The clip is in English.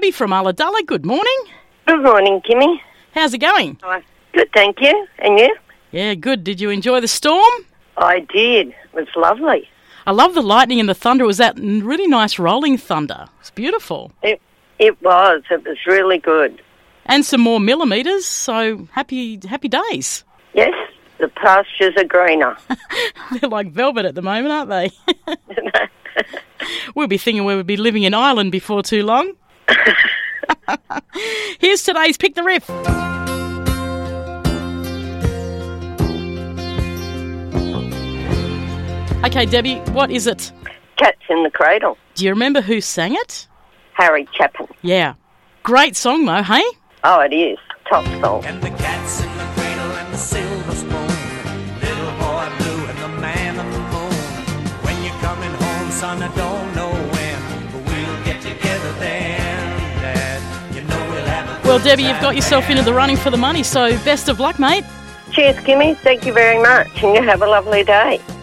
Debbie from Ulladulla. Good morning. Good morning, Kimmy. How's it going? Good, thank you. And you? Yeah, good. Did you enjoy the storm? I did. It was lovely. I love the lightning and the thunder. It was that really nice rolling thunder. It's beautiful. It was. It was really good. And some more millimetres, so happy days. Yes, the pastures are greener. They're like velvet at the moment, aren't they? We'll be thinking we would be living in Ireland before too long. Here's today's Pick the Riff. Okay, Debbie, what is it? Cats in the Cradle. Do you remember who sang it? Harry Chapin. Yeah. Great song, though, hey? Oh, it is. Top song. And the cat's in the cradle and the silver spoon, little boy blue and the man on the moon. When you're coming home, son, I don't know when, but we'll get together then, Dad. You know we'll have a Well, Debbie, you've got yourself into the running for the money, so best of luck, mate. Cheers, Kimmy. Thank you very much. And you have a lovely day.